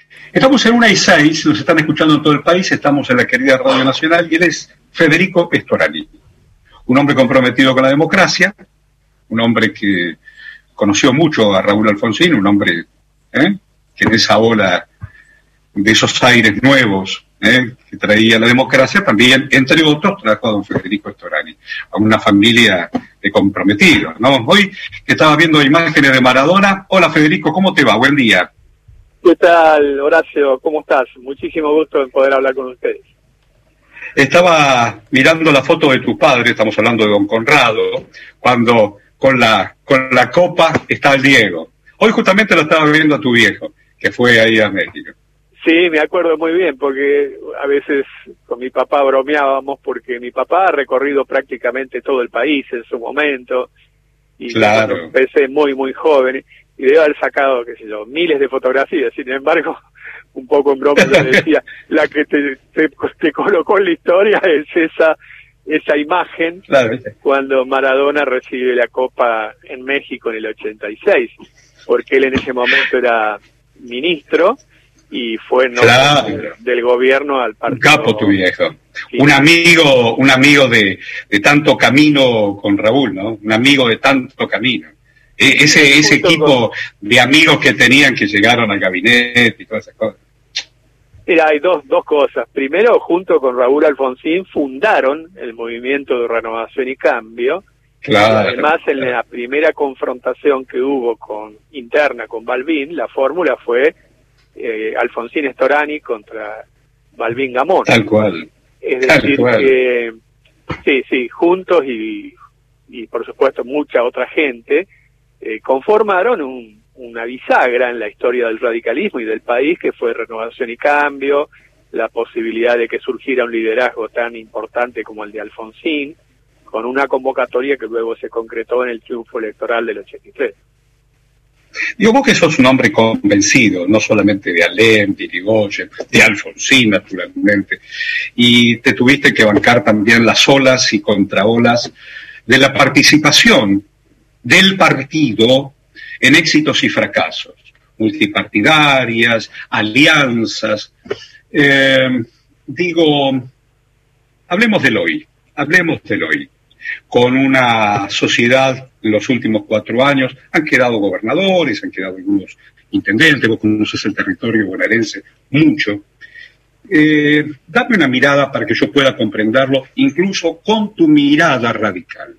Estamos en 1:06, nos están escuchando en todo el país, estamos en la querida Radio Nacional y él es Federico Storani, un hombre comprometido con la democracia, un hombre que conoció mucho a Raúl Alfonsín, un hombre que en esa ola de esos aires nuevos que traía la democracia, también, entre otros, trajo a don Federico Storani, a una familia de comprometidos, ¿no? Hoy que estaba viendo imágenes de Maradona. Hola Federico, ¿cómo te va? Buen día. ¿Qué tal, Horacio? ¿Cómo estás? Muchísimo gusto en poder hablar con ustedes. Estaba mirando la foto de tu padre, estamos hablando de don Conrado, cuando con la copa está el Diego. Hoy justamente lo estaba viendo a tu viejo, que fue ahí a México. Sí, me acuerdo muy bien, porque a veces con mi papá bromeábamos, porque mi papá ha recorrido prácticamente todo el país en su momento, y claro, empecé muy, muy joven, y debe haber sacado, qué sé yo, miles de fotografías. Sin embargo, un poco en broma yo decía, la que te colocó en la historia es esa imagen, claro, cuando Maradona recibe la Copa en México en el 86, porque él en ese momento era ministro y fue claro, del gobierno al partido. Un capo tu viejo, sí. Un amigo de tanto camino con Raúl, ¿no? Un amigo de tanto camino. Ese equipo de amigos que tenían, que llegaron al gabinete y todas esas cosas. Mira, hay dos cosas. Primero, junto con Raúl Alfonsín, fundaron el movimiento de Renovación y Cambio. Claro, y además, en la primera confrontación que hubo interna con Balbín, la fórmula fue Alfonsín Storani contra Balbín Gamón. Tal cual. Es decir, que sí, juntos y por supuesto mucha otra gente, conformaron una bisagra en la historia del radicalismo y del país, que fue Renovación y Cambio, la posibilidad de que surgiera un liderazgo tan importante como el de Alfonsín, con una convocatoria que luego se concretó en el triunfo electoral del 83. Digo, vos que sos un hombre convencido, no solamente de Alem, de Irigoyen, de Alfonsín, naturalmente, y te tuviste que bancar también las olas y contraolas de la participación del partido en éxitos y fracasos, multipartidarias, alianzas. Hablemos del hoy, con una sociedad en los últimos 4 años, han quedado gobernadores, han quedado algunos intendentes, vos conoces el territorio bonaerense mucho. Dame una mirada para que yo pueda comprenderlo, incluso con tu mirada radical.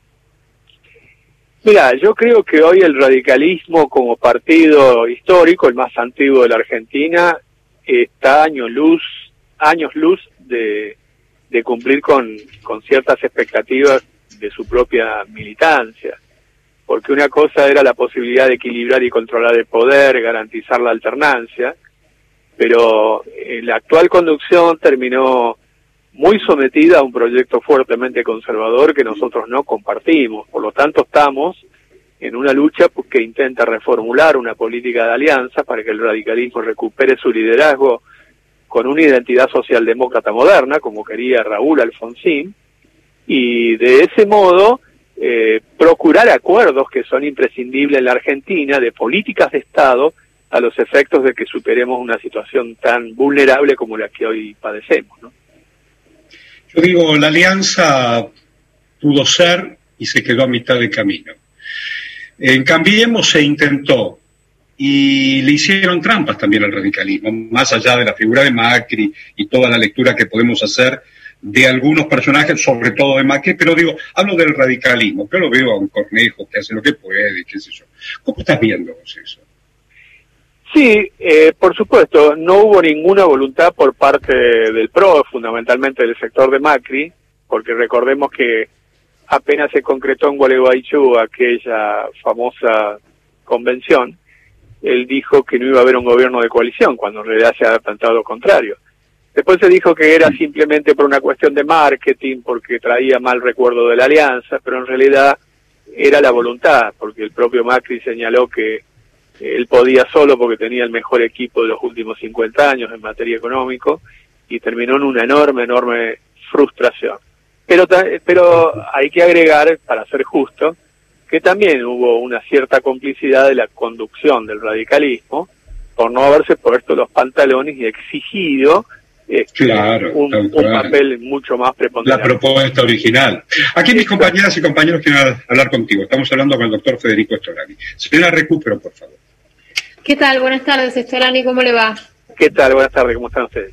Mira, yo creo que hoy el radicalismo como partido histórico, el más antiguo de la Argentina, está años luz de cumplir con ciertas expectativas de su propia militancia. Porque una cosa era la posibilidad de equilibrar y controlar el poder, garantizar la alternancia, pero la actual conducción terminó muy sometida a un proyecto fuertemente conservador que nosotros no compartimos. Por lo tanto, estamos en una lucha que intenta reformular una política de alianza para que el radicalismo recupere su liderazgo con una identidad socialdemócrata moderna, como quería Raúl Alfonsín, y de ese modo procurar acuerdos que son imprescindibles en la Argentina de políticas de Estado a los efectos de que superemos una situación tan vulnerable como la que hoy padecemos, ¿no? Yo digo, la alianza pudo ser y se quedó a mitad de camino. En Cambiemos se intentó y le hicieron trampas también al radicalismo, más allá de la figura de Macri y toda la lectura que podemos hacer de algunos personajes, sobre todo de Macri, pero digo, hablo del radicalismo, pero veo a un Cornejo que hace lo que puede, qué sé yo. ¿Cómo estás viendo vos eso? Sí, por supuesto, no hubo ninguna voluntad por parte del PRO, fundamentalmente del sector de Macri, porque recordemos que apenas se concretó en Gualeguaychú aquella famosa convención, él dijo que no iba a haber un gobierno de coalición, cuando en realidad se ha planteado lo contrario. Después se dijo que era simplemente por una cuestión de marketing, porque traía mal recuerdo de la alianza, pero en realidad era la voluntad, porque el propio Macri señaló que él podía solo porque tenía el mejor equipo de los últimos 50 años en materia económica, y terminó en una enorme frustración. Pero hay que agregar, para ser justo, que también hubo una cierta complicidad de la conducción del radicalismo, por no haberse puesto los pantalones y exigido un papel mucho más preponderante. La propuesta original. Aquí mis compañeras y compañeros quieren hablar contigo. Estamos hablando con el doctor Federico Storani. Señora, recupero, por favor. ¿Qué tal? Buenas tardes, Storani, ¿cómo le va? ¿Qué tal? Buenas tardes, ¿cómo están ustedes?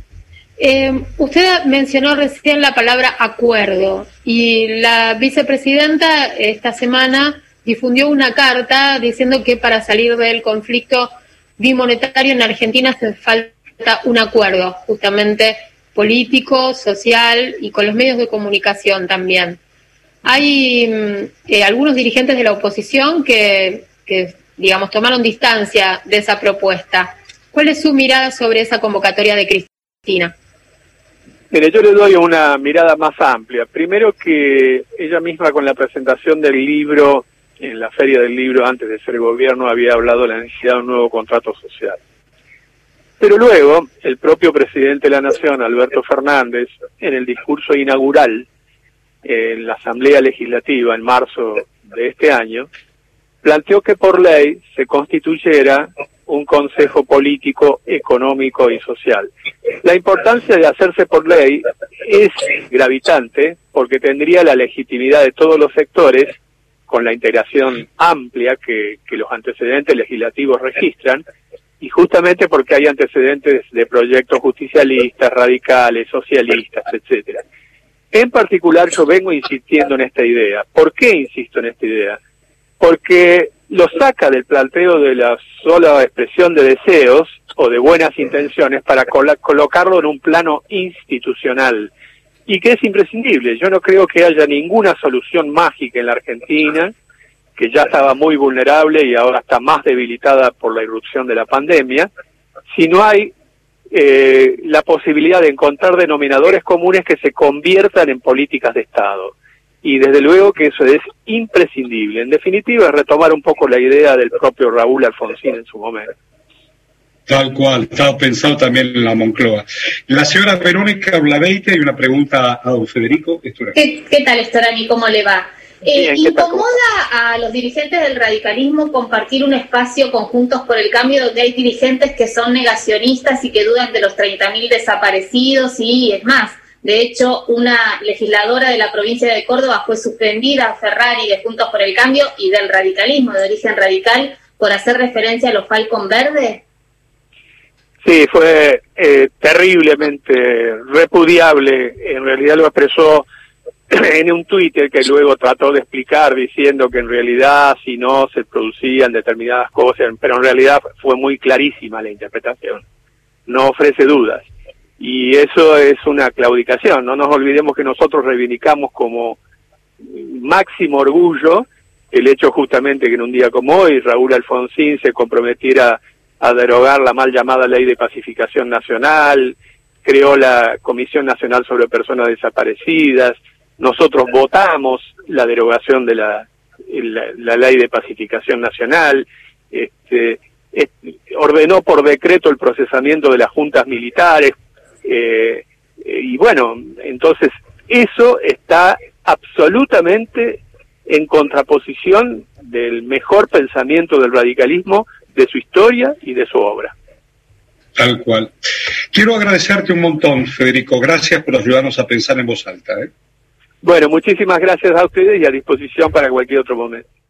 Usted mencionó recién la palabra acuerdo y la vicepresidenta esta semana difundió una carta diciendo que para salir del conflicto bimonetario en Argentina hace falta un acuerdo, justamente político, social y con los medios de comunicación también. Hay algunos dirigentes de la oposición que, digamos, tomaron distancia de esa propuesta. ¿Cuál es su mirada sobre esa convocatoria de Cristina? Mire, yo le doy una mirada más amplia. Primero que ella misma con la presentación del libro, en la Feria del Libro, antes de ser gobierno, había hablado de la necesidad de un nuevo contrato social. Pero luego, el propio presidente de la Nación, Alberto Fernández, en el discurso inaugural en la Asamblea Legislativa en marzo de este año, planteó que por ley se constituyera un Consejo Político, Económico y Social. La importancia de hacerse por ley es gravitante porque tendría la legitimidad de todos los sectores, con la integración amplia que los antecedentes legislativos registran, y justamente porque hay antecedentes de proyectos justicialistas, radicales, socialistas, etcétera. En particular yo vengo insistiendo en esta idea. ¿Por qué insisto en esta idea? Porque lo saca del planteo de la sola expresión de deseos o de buenas intenciones para colocarlo en un plano institucional y que es imprescindible. Yo no creo que haya ninguna solución mágica en la Argentina, que ya estaba muy vulnerable y ahora está más debilitada por la irrupción de la pandemia, si no hay la posibilidad de encontrar denominadores comunes que se conviertan en políticas de Estado. Y desde luego que eso es imprescindible. En definitiva, retomar un poco la idea del propio Raúl Alfonsín en su momento. Tal cual, estaba pensado también en la Moncloa. La señora Verónica Blaveite, y una pregunta a don Federico Storani. ¿Qué tal, Storani? ¿Cómo le va? Bien, ¿Incomoda a los dirigentes del radicalismo compartir un espacio con Juntos por el Cambio donde hay dirigentes que son negacionistas y que dudan de los 30.000 desaparecidos? Y es más, de hecho, una legisladora de la provincia de Córdoba fue suspendida, Ferrari, de Juntos por el Cambio y del radicalismo, de origen radical, por hacer referencia a los Falcon Verdes. Sí, fue terriblemente repudiable. En realidad lo expresó en un Twitter que luego trató de explicar diciendo que en realidad si no se producían determinadas cosas, pero en realidad fue muy clarísima la interpretación, no ofrece dudas. Y eso es una claudicación. No nos olvidemos que nosotros reivindicamos como máximo orgullo el hecho justamente que en un día como hoy Raúl Alfonsín se comprometiera a derogar la mal llamada Ley de Pacificación Nacional, creó la Comisión Nacional sobre Personas Desaparecidas. Nosotros votamos la derogación de la Ley de Pacificación Nacional, ordenó por decreto el procesamiento de las juntas militares, y bueno, entonces eso está absolutamente en contraposición del mejor pensamiento del radicalismo, de su historia y de su obra. Tal cual. Quiero agradecerte un montón, Federico. Gracias por ayudarnos a pensar en voz alta. Bueno, muchísimas gracias a ustedes y a disposición para cualquier otro momento.